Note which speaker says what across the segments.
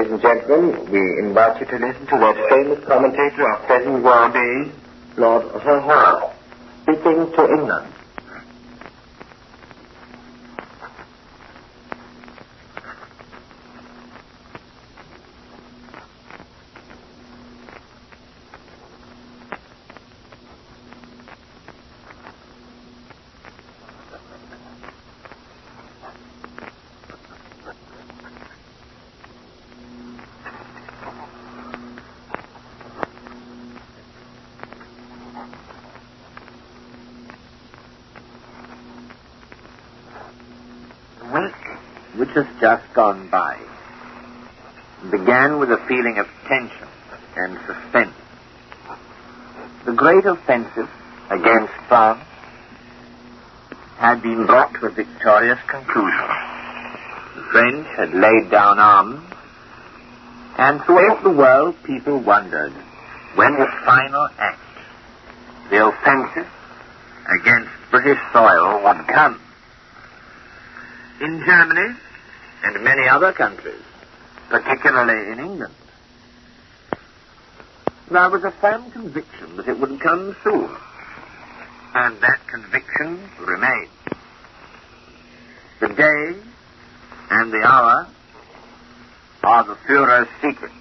Speaker 1: ladies and gentlemen, we invite you to listen to that famous commentator of present world days, Lord Sir Howe, speaking to England.
Speaker 2: Which has just gone by, began with a feeling of tension and suspense. The great offensive against France had been brought to a victorious conclusion. The French had laid down arms, and throughout the world people wondered when the final act, the offensive against British soil, would come. In Germany and many other countries, particularly in England, there was a firm conviction that it would come soon, and that conviction remained. The day and the hour are the Führer's secret,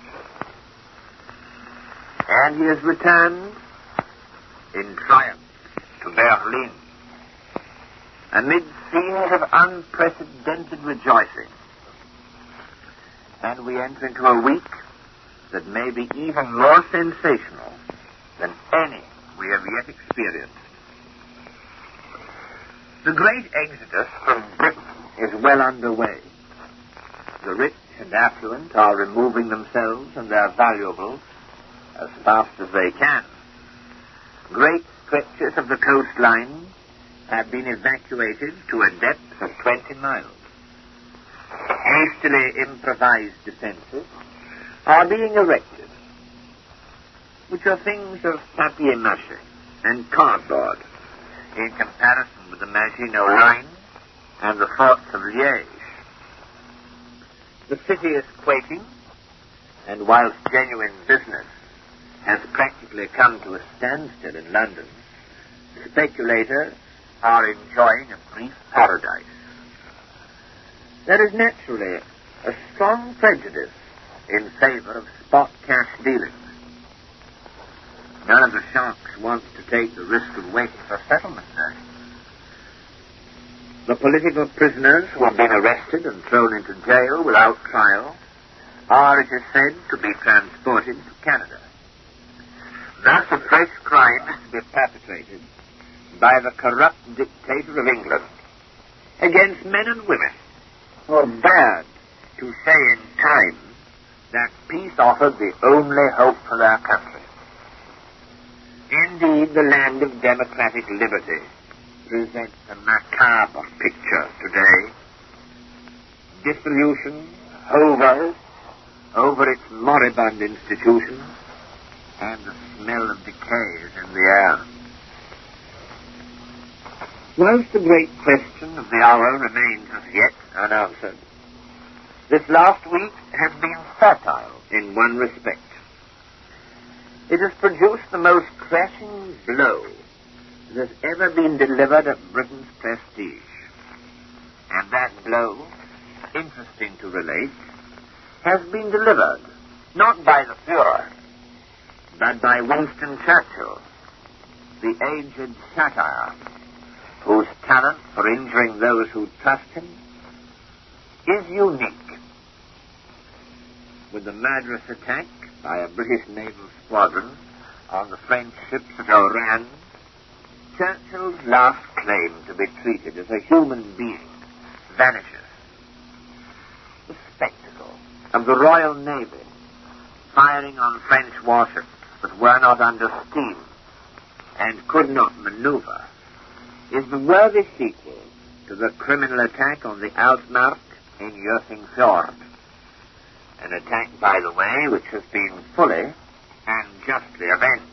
Speaker 2: and he has returned in triumph to Berlin, amid scenes of unprecedented rejoicing. And we enter into a week that may be even more sensational than any we have yet experienced. The great exodus from Britain is well underway. The rich and affluent are removing themselves and their valuables as fast as they can. Great stretches of the coastline have been evacuated to a depth of 20 miles. Hastily improvised defenses are being erected, which are things of papier-mâché and cardboard in comparison with the Maginot Line and the forts of Liège. The city is quaking, and whilst genuine business has practically come to a standstill in London, speculators are enjoying a brief paradise. There is naturally a strong prejudice in favor of spot cash dealings. None of the sharks wants to take the risk of waiting for settlement there. The political prisoners who have been arrested and thrown into jail without trial are, it is said, to be transported to Canada. Thus a fresh crime is to be perpetrated by the corrupt dictator of England against men and women who are dared to say in time that peace offered the only hope for their country. Indeed, the land of democratic liberty presents a macabre picture today. Dissolution hovers over its moribund institutions, and the smell of decay is in the air. Whilst the great question of the hour remains as yet unanswered, this last week has been fertile in one respect. It has produced the most crashing blow that has ever been delivered at Britain's prestige. And that blow, interesting to relate, has been delivered not by the Führer, but by Winston Churchill, the aged satire, whose talent for injuring those who trust him is unique. With the murderous attack by a British naval squadron on the French ships at Oran, Churchill's last claim to be treated as a human being vanishes. The spectacle of the Royal Navy firing on French warships that were not under steam and could not maneuver is the worthy sequel to the criminal attack on the Altmark in Jössing Fjord. An attack, by the way, which has been fully and justly avenged.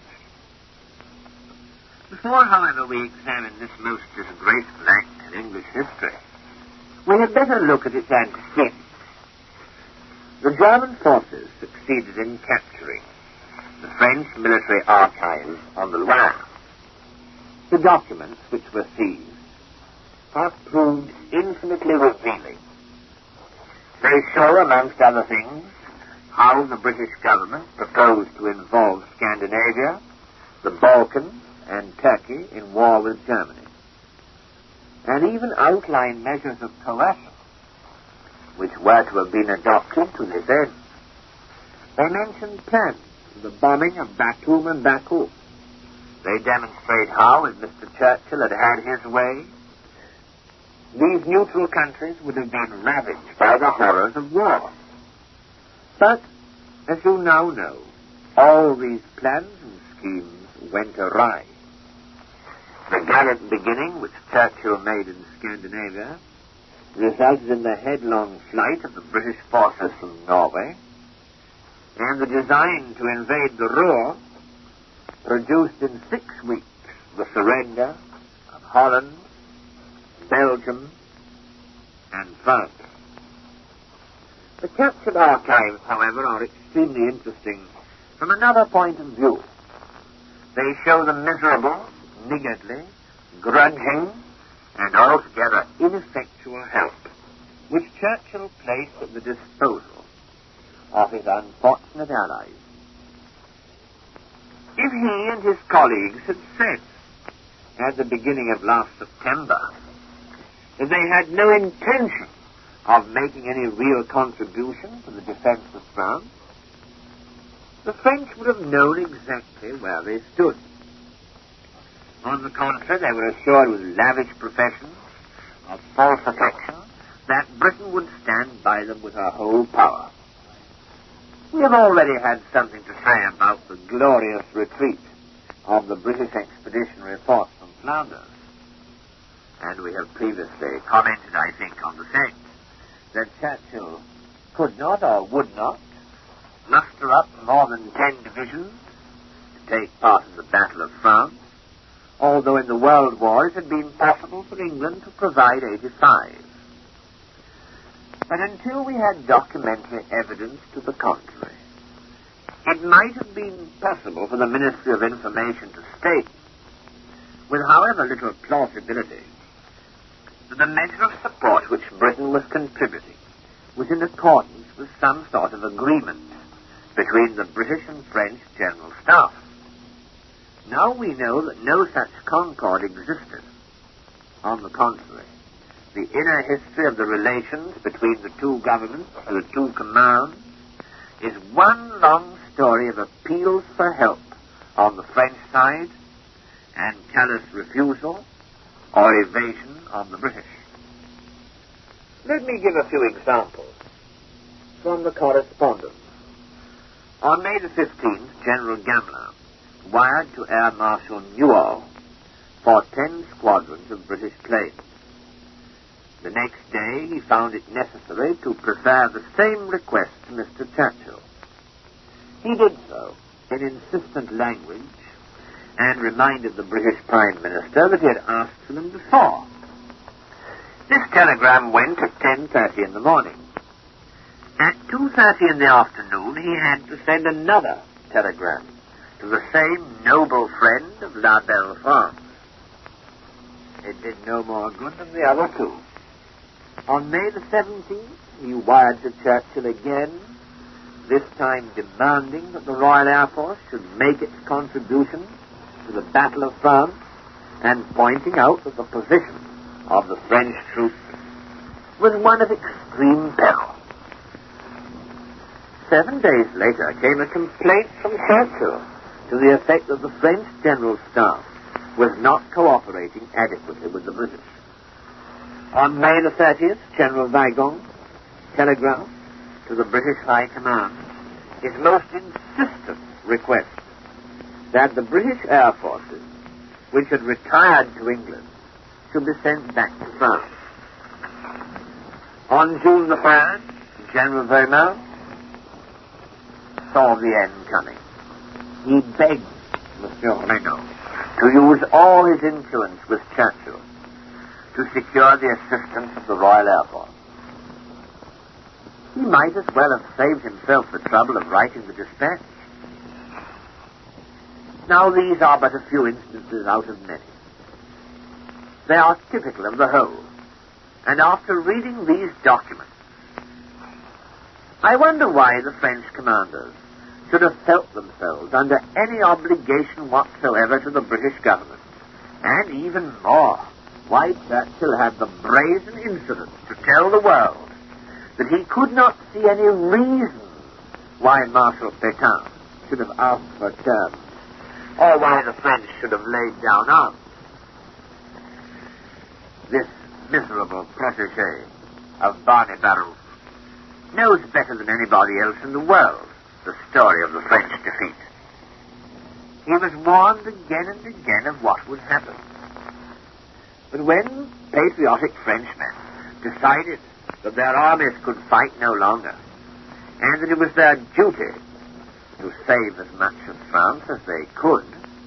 Speaker 2: Before, however, we examine this most disgraceful act in English history, we had better look at its antecedents. The German forces succeeded in capturing the French military archives on the Loire. The documents which were seized have proved infinitely revealing. They show, amongst other things, how the British government proposed to involve Scandinavia, the Balkans, and Turkey in war with Germany, and even outline measures of coercion which were to have been adopted to this end. They mention plans for the bombing of Batum and Baku. They demonstrate how, if Mr. Churchill had had his way, these neutral countries would have been ravaged by the horrors of war. But, as you now know, all these plans and schemes went awry. The gallant beginning which Churchill made in Scandinavia resulted in the headlong flight of the British forces from Norway, and the design to invade the Ruhr produced in 6 weeks the surrender of Holland, Belgium, and France. The captured archives, however, are extremely interesting from another point of view. They show the miserable, niggardly, grudging, and altogether ineffectual help which Churchill placed at the disposal of his unfortunate allies. If he and his colleagues had said, at the beginning of last September, that they had no intention of making any real contribution to the defense of France, the French would have known exactly where they stood. On the contrary, they were assured with lavish professions of false affection that Britain would stand by them with her whole power. We have already had something to say about the glorious retreat of the British expeditionary force from Flanders, and we have previously commented, I think, on the fact that Churchill could not or would not muster up more than 10 divisions to take part in the Battle of France, although in the World War it had been possible for England to provide 85. But until we had documentary evidence to the contrary, it might have been possible for the Ministry of Information to state, with however little plausibility, that the measure of support which Britain was contributing was in accordance with some sort of agreement between the British and French General Staff. Now we know that no such concord existed. On the contrary, the inner history of the relations between the two governments and the two commands is one long story of appeals for help on the French side and callous refusal or evasion on the British. Let me give a few examples from the correspondence. On May the 15th, General Gamelin wired to Air Marshal Newall for 10 squadrons of British planes. The next day he found it necessary to prefer the same request to Mr. Churchill. He did so in insistent language and reminded the British Prime Minister that he had asked for them before. This telegram went at 10:30 in the morning. At 2:30 in the afternoon he had to send another telegram to the same noble friend of La Belle France. It did no more good than the other two. On May the 17th, he wired to Churchill again, this time demanding that the Royal Air Force should make its contribution to the Battle of France and pointing out that the position of the French troops was one of extreme peril. 7 days later came a complaint from Churchill to the effect that the French General Staff was not cooperating adequately with the British. On May the 30th, General Weygand telegraphed to the British High Command his most insistent request that the British Air Forces, which had retired to England, should be sent back to France. On June the 3rd, General Weymouth saw the end coming. He begged Monsieur Renault to use all his influence with Churchill to secure the assistance of the Royal Air Force. he might as well have saved himself the trouble of writing the dispatch. Now, these are but a few instances out of many. They are typical of the whole, and after reading these documents, I wonder why the French commanders should have felt themselves under any obligation whatsoever to the British government, and even more, why Churchill had the brazen insolence to tell the world that he could not see any reason why Marshal Pétain should have asked for terms, or why the French should have laid down arms. This miserable protégé of Barney Baruch knows better than anybody else in the world the story of the French defeat. He was warned again and again of what would happen. But when patriotic Frenchmen decided that their armies could fight no longer, and that it was their duty to save as much of France as they could,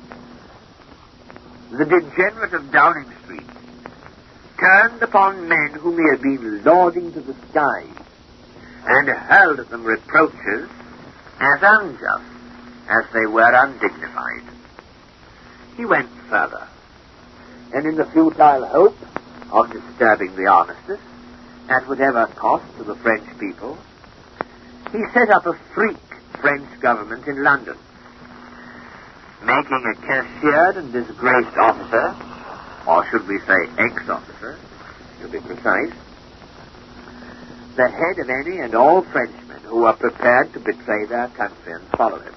Speaker 2: the degenerate of Downing Street turned upon men whom he had been lauding to the sky and hurled at them reproaches as unjust as they were undignified. He went further, and in the futile hope of disturbing the armistice, at whatever cost to the French people, he set up a freak French government in London, making a cashiered and disgraced officer, or should we say ex-officer, to be precise, the head of any and all Frenchmen who were prepared to betray their country and follow him.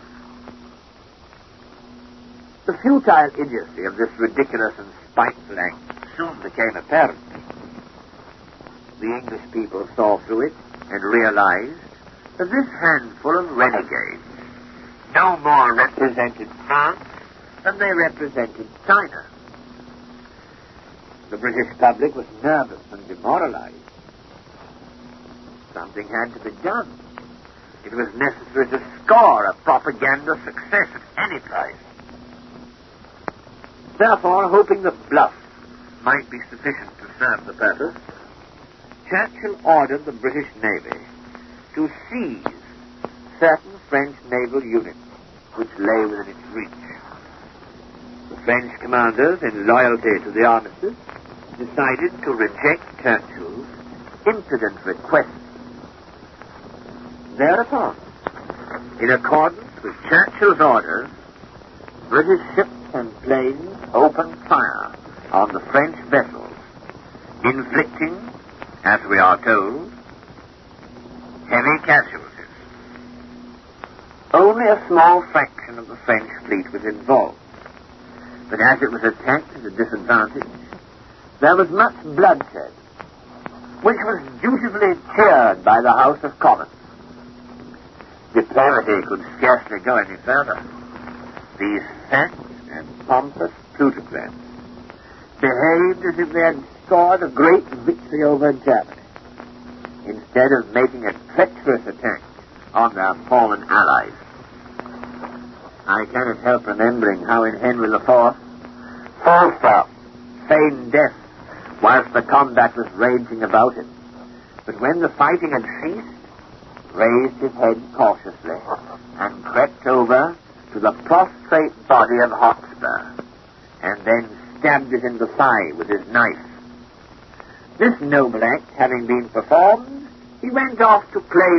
Speaker 2: The futile idiocy of this ridiculous and spiteful act soon became apparent. The English people saw through it and realized that this handful of renegades no more represented France than they represented China. The British public was nervous and demoralized. Something had to be done. It was necessary to score a propaganda success at any price. Therefore, hoping that bluff might be sufficient to serve the purpose, Churchill ordered the British Navy to seize certain French naval units which lay within its reach. The French commanders, in loyalty to the armistice, decided to reject Churchill's impudent request. Thereupon, in accordance with Churchill's orders, British ships and planes opened fire on the French vessels, inflicting, as we are told, heavy casualties. Only a small fraction of the French fleet was involved, but as it was attacked at a disadvantage, there was much bloodshed, which was dutifully cheered by the House of Commons. Diplomacy could scarcely go any further. These fat and pompous plutocrats behaved as if they had scored a great victory over Germany, instead of making a treacherous attack on their fallen allies. I cannot help remembering how in Henry IV, Falstaff feigned death whilst the combat was raging about him, but when the fighting had ceased, raised his head cautiously and crept over to the prostrate body of Hotspur, and then stabbed it in the thigh with his knife. This noble act having been performed, he went off to play